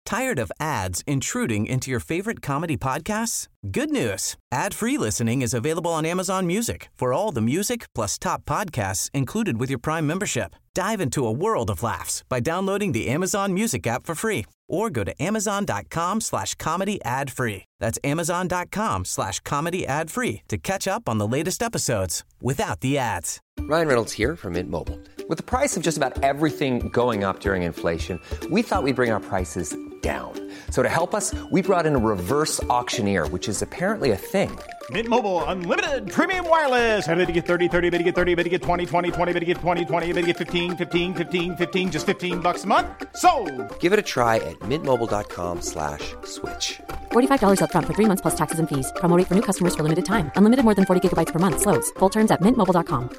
Tired of ads intruding into your favorite comedy podcasts? Good news. Ad-free listening is available on Amazon Music for all the music plus top podcasts included with your Prime membership. Dive into a world of laughs by downloading the Amazon Music app for free or go to amazon.com/comedy ad-free. That's amazon.com/comedy ad-free to catch up on the latest episodes without the ads. Ryan Reynolds here from Mint Mobile. With the price of just about everything going up during inflation, we thought we'd bring our prices down. So to help us, we brought in a reverse auctioneer, which is apparently a thing. Mint Mobile Unlimited Premium Wireless. How to get 30, 30, bit to get 30, bit to get 20, 20, 20, bit to get 20, 20, bit to get 15, 15, 15, 15, just $15 a month? Sold! Give it a try at mintmobile.com/switch. $45 up front for 3 months plus taxes and fees. Promo rate for new customers for limited time. Unlimited more than 40 gigabytes per month. Slows full terms at mintmobile.com.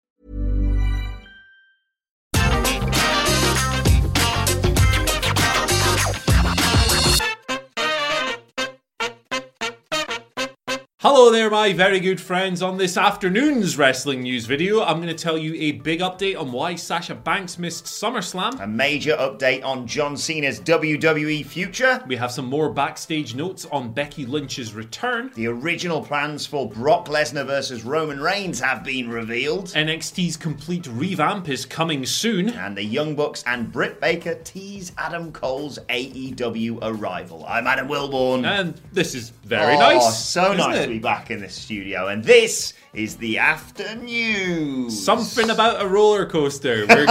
Hello there, my very good friends. On this afternoon's wrestling news video, I'm going to tell you a big update on why Sasha Banks missed SummerSlam. A major update on John Cena's WWE future. We have some more backstage notes on Becky Lynch's return. The original plans for Brock Lesnar versus Roman Reigns have been revealed. NXT's complete revamp is coming soon. And the Young Bucks and Britt Baker tease Adam Cole's AEW arrival. I'm Adam Wilborn. And this is very nice. So nice to be back in the studio. And this is the After News. Something about a roller coaster. We're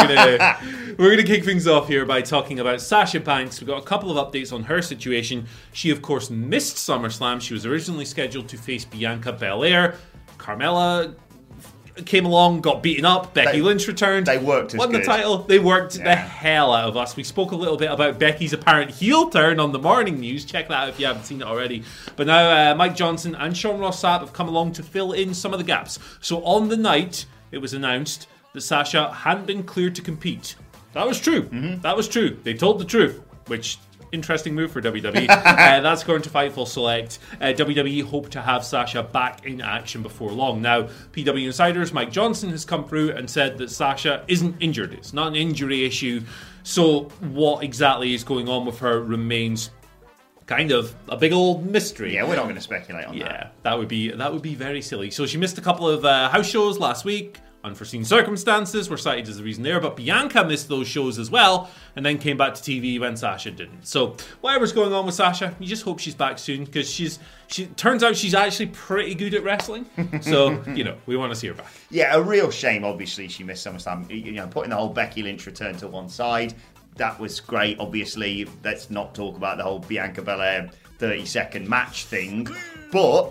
gonna kick things off here by talking about Sasha Banks. We've got a couple of updates on her situation. She, of course, missed SummerSlam. She was originally scheduled to face Bianca Belair. Carmella came along, got beaten up. Becky Lynch returned. They worked as won the good. title. They worked the hell out of us. We spoke a little bit about Becky's apparent heel turn on the morning news. Check that out if you haven't seen it already. But now Mike Johnson and Sean Ross Sapp have come along to fill in some of the gaps. So on the night, it was announced that Sasha hadn't been cleared to compete. That was true. Mm-hmm. That was true. They told the truth, which... interesting move for WWE. That's going to Fightful Select. WWE hope to have Sasha back in action before long. Now, PW Insiders, Mike Johnson has come through and said that Sasha isn't injured. It's not an injury issue. So what exactly is going on with her remains kind of a big old mystery. Yeah, we're not going to speculate on that. Yeah, that would be very silly. So she missed a couple of house shows last week. Unforeseen circumstances were cited as the reason there, but Bianca missed those shows as well, and then came back to TV when Sasha didn't. So whatever's going on with Sasha, you just hope she's back soon, because she turns out she's actually pretty good at wrestling. So we want to see her back. Yeah, a real shame. Obviously, she missed SummerSlam. Putting the whole Becky Lynch return to one side, that was great. Obviously, let's not talk about the whole Bianca Belair 30-second match thing, but.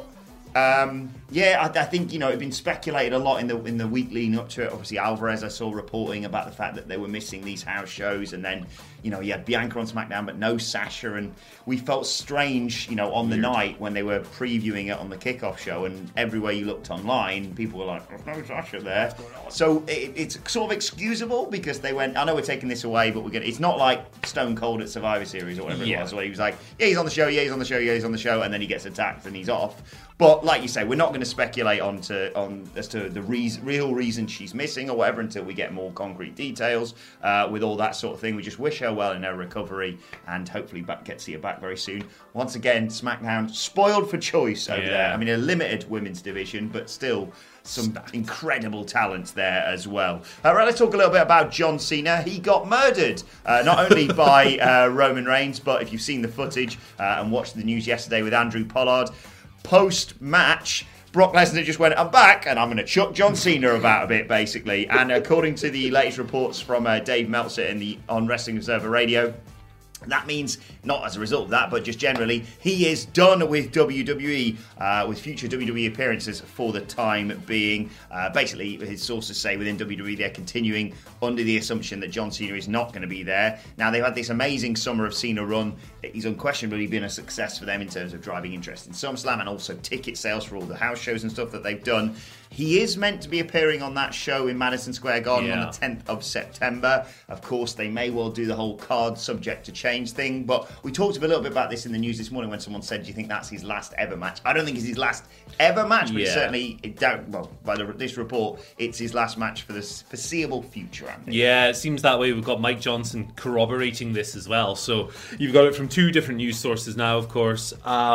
I think it'd been speculated a lot in the week leading up to it. Obviously, Alvarez, I saw reporting about the fact that they were missing these house shows, and then you had Bianca on SmackDown, but no Sasha, and we felt strange, on the night when they were previewing it on the kickoff show, and everywhere you looked online, people were like, "There's no Sasha there." So it's sort of excusable because they went, "I know we're taking this away, but we're gonna." It's not like Stone Cold at Survivor Series or whatever it was, where he was like, "Yeah, he's on the show. Yeah, he's on the show. Yeah, he's on the show," and then he gets attacked and he's off. But like you say, we're not going to speculate on as to the real reason she's missing or whatever until we get more concrete details with all that sort of thing. We just wish her well in her recovery and hopefully get to see her back very soon. Once again, SmackDown spoiled for choice over there. I mean, a limited women's division, but still some incredible talents there as well. Right, let's talk a little bit about John Cena. He got murdered, not only by Roman Reigns, but if you've seen the footage and watched the news yesterday with Andrew Pollard, post-match, Brock Lesnar just went, "I'm back, and I'm going to chuck John Cena about a bit," basically. And according to the latest reports from Dave Meltzer on Wrestling Observer Radio, that means, not as a result of that, but just generally, he is done with WWE, with future WWE appearances for the time being. Basically, his sources say within WWE they're continuing under the assumption that John Cena is not going to be there. Now, they've had this amazing Summer of Cena run. He's unquestionably been a success for them in terms of driving interest in SummerSlam and also ticket sales for all the house shows and stuff that they've done. He is meant to be appearing on that show in Madison Square Garden on the 10th of September. Of course, they may well do the whole card subject to change thing, but we talked a little bit about this in the news this morning when someone said, do you think that's his last ever match? I don't think it's his last ever match, but certainly, by this report, it's his last match for the foreseeable future, Andy. Yeah, it seems that way. We've got Mike Johnson corroborating this as well. So you've got it from two different news sources now, of course.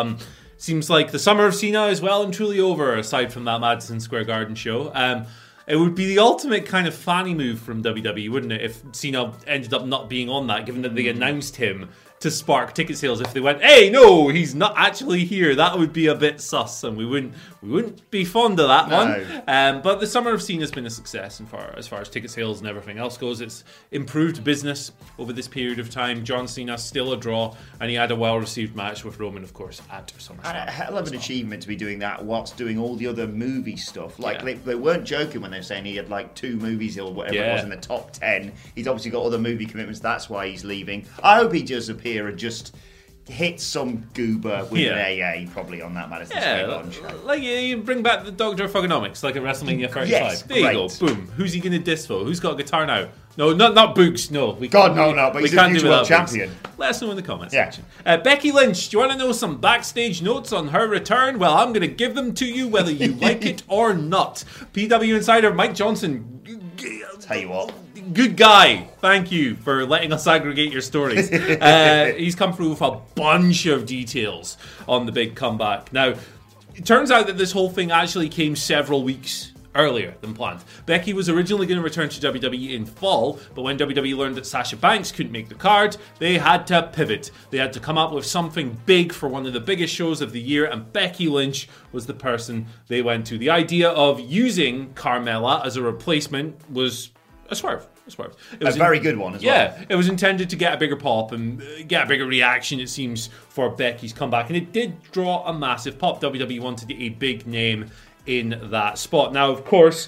Seems like the summer of Cena is well and truly over, aside from that Madison Square Garden show. It would be the ultimate kind of fanny move from WWE, wouldn't it, if Cena ended up not being on that, given that they announced him to spark ticket sales. If they went, hey, no, he's not actually here, that would be a bit sus, and we wouldn't be fond of that one. But the summer of Cena has been a success as far as ticket sales and everything else goes. It's improved business over this period of time. John Cena still a draw, and he had a well-received match with Roman, of course, at SummerSlam. And a hell of an achievement to be doing that whilst doing all the other movie stuff. They weren't joking when they were saying he had like 2 movies or whatever it was in the top 10. He's obviously got other movie commitments. That's why he's leaving. I hope he does appear and just hit some goober with an AA probably on that Madison Square Garden show. Like you bring back the Dr. Thugonomics like at WrestleMania 35. Yes, there you go. Boom. Who's he going to diss for? Who's got a guitar now? No, not Boogs. No, but he's a future world champion. Let us know in the comments section. Becky Lynch, do you want to know some backstage notes on her return? Well, I'm going to give them to you whether you like it or not. PW Insider Mike Johnson. I'll tell you what. Good guy. Thank you for letting us aggregate your stories. He's come through with a bunch of details on the big comeback. Now, it turns out that this whole thing actually came several weeks earlier than planned. Becky was originally going to return to WWE in fall, but when WWE learned that Sasha Banks couldn't make the card, they had to pivot. They had to come up with something big for one of the biggest shows of the year, and Becky Lynch was the person they went to. The idea of using Carmella as a replacement was a swerve. It was a very good one as well. Yeah, it was intended to get a bigger pop and get a bigger reaction, it seems, for Becky's comeback. And it did draw a massive pop. WWE wanted a big name in that spot. Now, of course,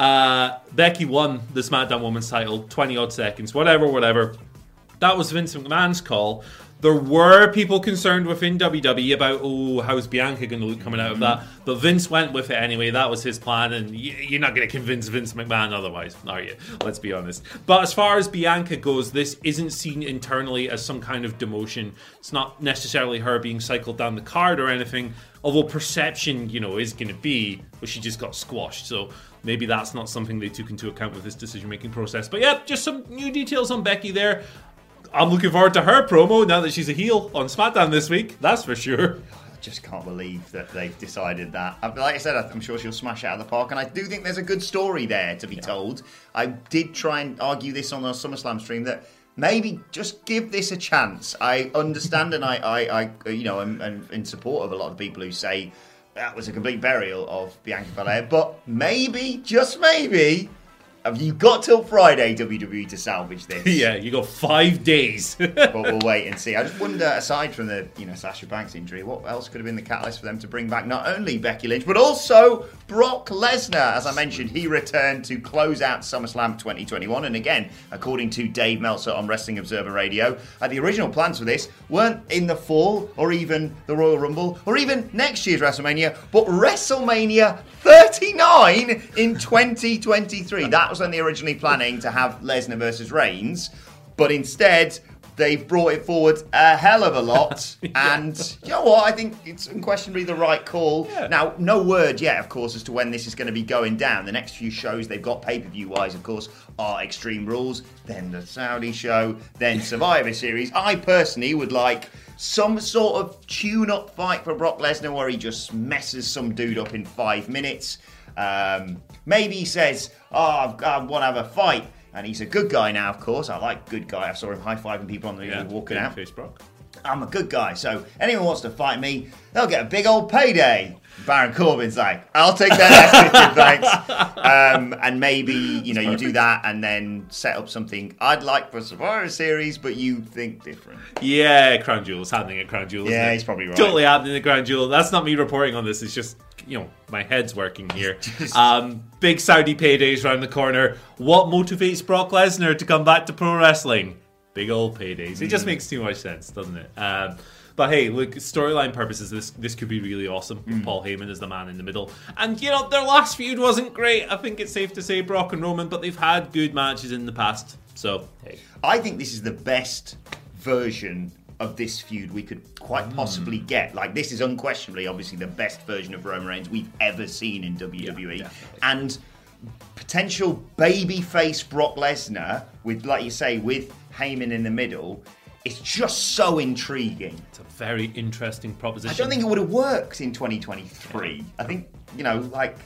Becky won the SmackDown Women's title, 20-odd seconds, whatever. That was Vince McMahon's call. There were people concerned within WWE about, how's Bianca going to look coming out of that? But Vince went with it anyway. That was his plan, and you're not going to convince Vince McMahon otherwise, are you? Let's be honest. But as far as Bianca goes, this isn't seen internally as some kind of demotion. It's not necessarily her being cycled down the card or anything, although perception, is going to be, well, she just got squashed. So maybe that's not something they took into account with this decision-making process. But yeah, just some new details on Becky there. I'm looking forward to her promo now that she's a heel on SmackDown this week. That's for sure. I just can't believe that they've decided that. Like I said, I'm sure she'll smash it out of the park, and I do think there's a good story there to be told. I did try and argue this on our SummerSlam stream that maybe just give this a chance. I understand, and I'm in support of a lot of people who say that was a complete burial of Bianca Belair, but maybe, just maybe, have you got till Friday, WWE, to salvage this? Yeah, you got 5 days. But we'll wait and see. I just wonder, aside from the Sasha Banks injury, what else could have been the catalyst for them to bring back not only Becky Lynch, but also Brock Lesnar? As I mentioned, he returned to close out SummerSlam 2021. And again, according to Dave Meltzer on Wrestling Observer Radio, the original plans for this weren't in the fall, or even the Royal Rumble, or even next year's WrestleMania, but WrestleMania 39 in 2023. That was when they were originally planning to have Lesnar versus Reigns, but instead they've brought it forward a hell of a lot. And you know what? I think it's unquestionably the right call. Yeah. Now, no word yet, of course, as to when this is going to be going down. The next few shows they've got pay-per-view wise, of course, are Extreme Rules, then the Saudi show, then Survivor Series. I personally would like some sort of tune-up fight for Brock Lesnar where he just messes some dude up in 5 minutes. Maybe he says, I want to have a fight. And he's a good guy now, of course. I like good guy. I saw him high-fiving people on the walking out. Face Brock. I'm a good guy, so anyone wants to fight me, they'll get a big old payday. Baron Corbin's like, I'll take that, thanks. And maybe, you do that and then set up something I'd like for Survivor Series, but you think different. Yeah, Crown Jewel's happening at Crown Jewel. Yeah, he's probably right. Totally happening at Crown Jewel. That's not me reporting on this. It's just, my head's working here. Big Saudi paydays around the corner. What motivates Brock Lesnar to come back to pro wrestling? Big old paydays. It just makes too much sense, doesn't it? But hey, look, storyline purposes, this could be really awesome with Paul Heyman as the man in the middle. And, you know, their last feud wasn't great. I think it's safe to say, Brock and Roman, but they've had good matches in the past. So, hey. I think this is the best version of this feud we could quite possibly get. Like, this is unquestionably, obviously, the best version of Roman Reigns we've ever seen in WWE. Yeah, and potential babyface Brock Lesnar, with, like you say, with Heyman in the middle, it's just so intriguing. It's a very interesting proposition. I don't think it would have worked in 2023. I think, you know, like,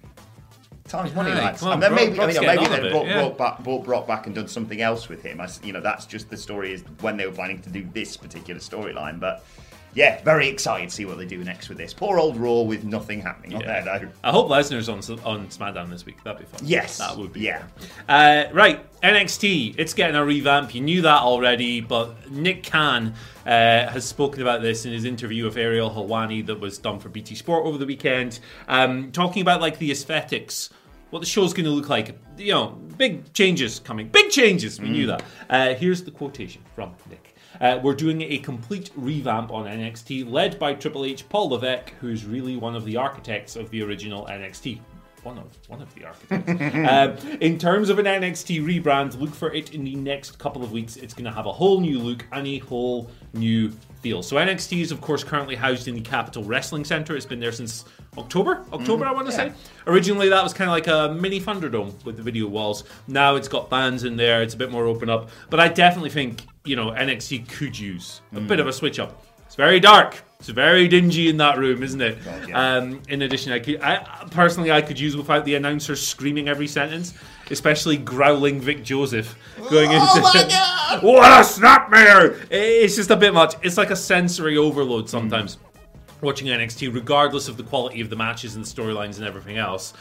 time's money, lads. And then maybe they've brought Brock back and done something else with him. You know, that's just the story is when they were planning to do this particular storyline. But yeah, very excited to see what they do next with this. Poor old Raw with nothing happening on there, though. I hope Lesnar's on SmackDown this week. That'd be fun. Yes. That would be fun. Right, NXT. It's getting a revamp. You knew that already, but Nick Khan has spoken about this in his interview with Ariel Helwani that was done for BT Sport over the weekend, talking about like the aesthetics, what the show's going to look like. You know, big changes coming. Big changes. We knew that. Here's the quotation from Nick. We're doing a complete revamp on NXT, led by Triple H, Paul Levesque, who's really one of the architects of the original NXT. One of the architects. In terms of an NXT rebrand, look for it in the next couple of weeks. It's going to have a whole new look and a whole new feel. So NXT is, of course, currently housed in the Capitol Wrestling Center. It's been there since October, I want to say. Originally, that was kind of like a mini Thunderdome with the video walls. Now it's got fans in there. It's a bit more open up. But I definitely think, you know, NXT could use a bit of a switch up. It's very dark. It's very dingy in that room, isn't it? God, yeah. In addition, I could use without the announcer screaming every sentence, especially growling Vic Joseph going into my God! What a snapmare! It's just a bit much. It's like a sensory overload sometimes. Watching NXT, regardless of the quality of the matches and the storylines and everything else.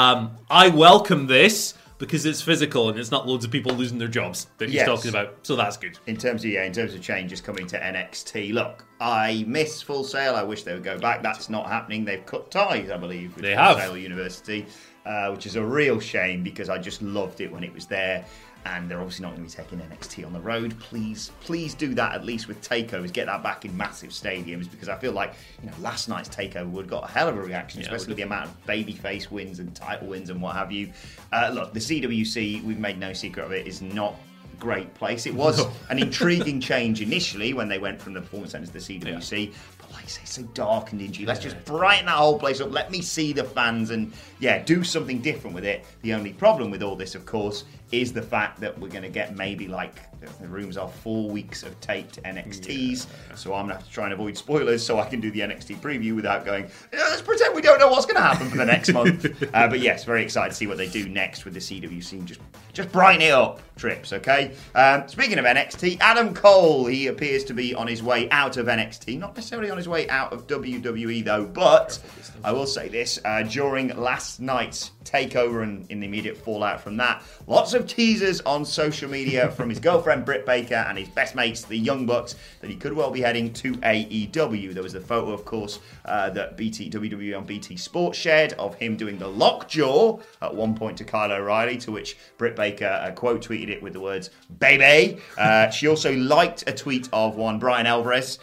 I welcome this because it's physical and it's not loads of people losing their jobs that he's talking about. So that's good. In terms of changes coming to NXT, look, I miss Full Sail. I wish they would go back. That's not happening. They've cut ties, I believe, with Full Sail University, which is a real shame because I just loved it when it was there. And they're obviously not going to be taking NXT on the road. Please do that at least with takeovers. Get that back in massive stadiums because I feel like, you know, last night's takeover would have got a hell of a reaction, especially with the amount of babyface wins and title wins and what have you. Look, the CWC, we've made no secret of it, is not a great place. It was an intriguing change initially when they went from the Performance Centre to the CWC. Yeah. But like I say, it's so dark and dingy. Let's just brighten that whole place up. Let me see the fans and, do something different with it. The only problem with all this, of course, is the fact that we're going to get maybe the rooms are 4 weeks of taped NXTs. Yeah. So I'm going to have to try and avoid spoilers so I can do the NXT preview without going, let's pretend we don't know what's going to happen for the next month. But yes, very excited to see what they do next with the CWC. Just brighten it up, Trips, okay? Speaking of NXT, Adam Cole, he appears to be on his way out of NXT. Not necessarily on his way out of WWE, though, but I will say this. During last night's takeover and in the immediate fallout from that, lots of teasers on social media from his girlfriend Britt Baker and his best mates, the Young Bucks, that he could well be heading to AEW. There was the photo, of course, that WWE on BT Sports shared of him doing the lockjaw at one point to Kyle O'Reilly, to which Britt Baker quote tweeted it with the words, "Baby." She also liked a tweet of one Brian Alvarez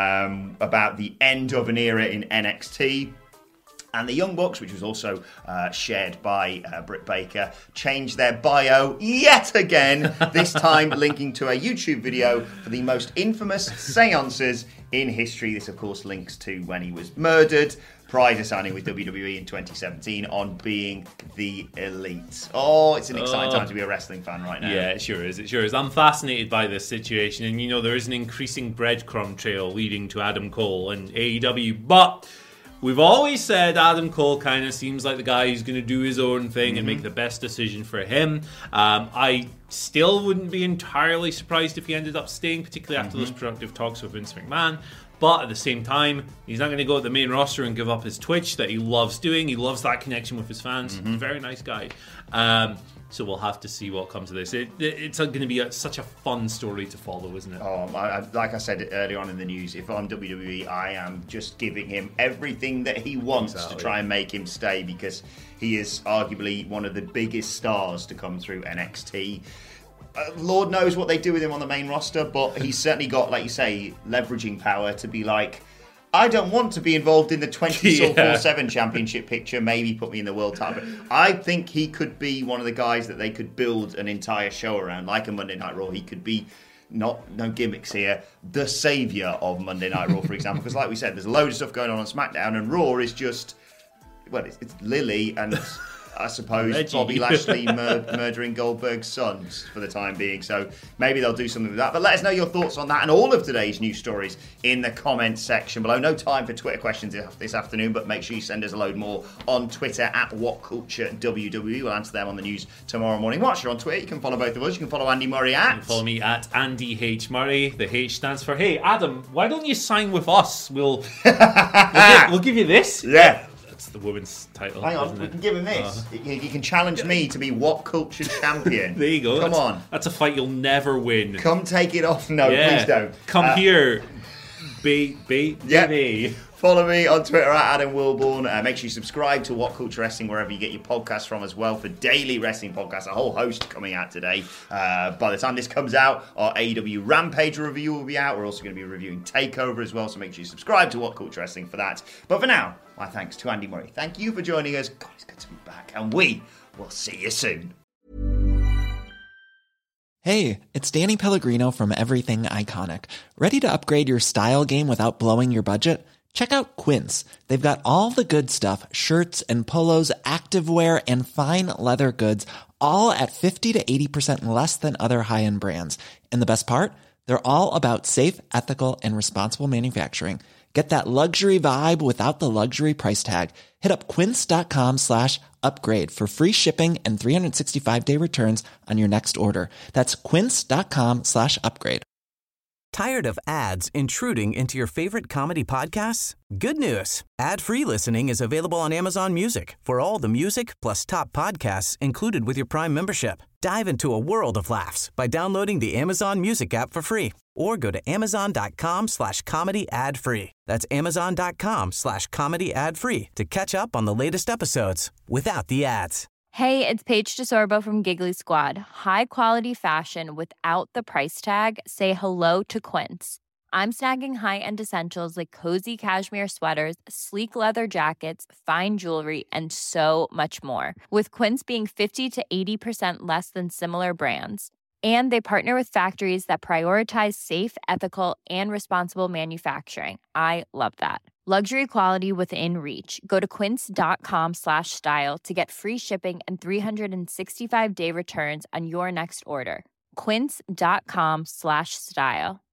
about the end of an era in NXT. And the Young Bucks, which was also shared by Britt Baker, changed their bio yet again, this time linking to a YouTube video for the most infamous seances in history. This, of course, links to when he was murdered prior to signing with WWE in 2017 on being the Elite. Oh, it's an exciting time to be a wrestling fan right now. Yeah, it sure is. It sure is. I'm fascinated by this situation. And, there is an increasing breadcrumb trail leading to Adam Cole and AEW. But we've always said Adam Cole kind of seems like the guy who's going to do his own thing and make the best decision for him. I still wouldn't be entirely surprised if he ended up staying, particularly after those productive talks with Vince McMahon. But at the same time, he's not going to go at the main roster and give up his Twitch that he loves doing. He loves that connection with his fans. He's a very nice guy. So we'll have to see what comes of this. It's going to be such a fun story to follow, isn't it? Like I said earlier on in the news, if I'm WWE, I am just giving him everything that he wants to try and make him stay, because he is arguably one of the biggest stars to come through NXT. Lord knows what they do with him on the main roster, but he's certainly got, like you say, leveraging power to be like, I don't want to be involved in the 24/7 championship picture. Maybe put me in the world title. I think he could be one of the guys that they could build an entire show around, like a Monday Night Raw. He could be, no gimmicks here, the saviour of Monday Night Raw, for example. Because like we said, there's a load of stuff going on SmackDown, and Raw is just, well, it's Lily and I suppose Reggie. Bobby Lashley murdering Goldberg's sons for the time being. So maybe they'll do something with that. But let us know your thoughts on that and all of today's news stories in the comments section below. No time for Twitter questions this afternoon, but make sure you send us a load more on Twitter at WhatCultureWWE. We'll answer them on the news tomorrow morning. Whilst you're on Twitter, you can follow both of us. You can follow Andy Murray at... You can follow me at Andy H. Murray. The H stands for, hey, Adam, why don't you sign with us? We'll give you this. Yeah. That's the women's title. Hang on, isn't we it? can give him this. You can challenge me to be What Culture Champion. There you go. Come on. That's a fight you'll never win. Come take it off. No, please don't. Come here, baby. Follow me on Twitter at Adam Wilborn. Make sure you subscribe to What Culture Wrestling wherever you get your podcasts from as well for daily wrestling podcasts. A whole host coming out today. By the time this comes out, our AEW Rampage review will be out. We're also going to be reviewing TakeOver as well, so make sure you subscribe to What Culture Wrestling for that. But for now, my thanks to Andy Murray. Thank you for joining us. God, it's good to be back. And we will see you soon. Hey, it's Danny Pellegrino from Everything Iconic. Ready to upgrade your style game without blowing your budget? Check out Quince. They've got all the good stuff, shirts and polos, activewear, and fine leather goods, all at 50 to 80% less than other high-end brands. And the best part? They're all about safe, ethical, and responsible manufacturing. Get that luxury vibe without the luxury price tag. Hit up quince.com/upgrade for free shipping and 365-day returns on your next order. That's quince.com/upgrade. Tired of ads intruding into your favorite comedy podcasts? Good news. Ad-free listening is available on Amazon Music for all the music plus top podcasts included with your Prime membership. Dive into a world of laughs by downloading the Amazon Music app for free or go to amazon.com/comedy ad-free. That's amazon.com/comedy ad-free to catch up on the latest episodes without the ads. Hey, it's Paige DeSorbo from Giggly Squad. High quality fashion without the price tag. Say hello to Quince. I'm snagging high-end essentials like cozy cashmere sweaters, sleek leather jackets, fine jewelry, and so much more. With Quince being 50 to 80% less than similar brands. And they partner with factories that prioritize safe, ethical, and responsible manufacturing. I love that. Luxury quality within reach. Go to quince.com/style to get free shipping and 365-day returns on your next order. Quince.com/style.